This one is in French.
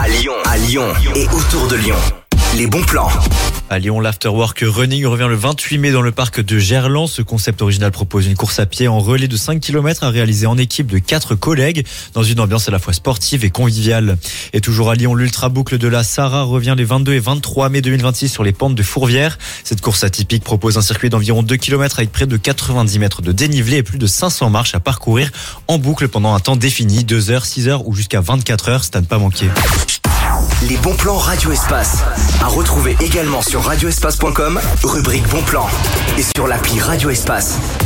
À Lyon et autour de Lyon. Les bons plans. À Lyon, l'Afterwork Running revient le 28 mai dans le parc de Gerland. Ce concept original propose une course à pied en relais de 5 km à réaliser en équipe de 4 collègues dans une ambiance à la fois sportive et conviviale. Et toujours à Lyon, l'ultra boucle de la Sarah revient les 22 et 23 mai 2026 sur les pentes de Fourvière. Cette course atypique propose un circuit d'environ 2 km avec près de 90 mètres de dénivelé et plus de 500 marches à parcourir en boucle pendant un temps défini, 2 heures, 6 heures ou jusqu'à 24 heures. C'est à ne pas manquer. Les bons plans Radio Espace. À retrouver également sur radioespace.com, rubrique bons plans. Et sur l'appli Radio Espace.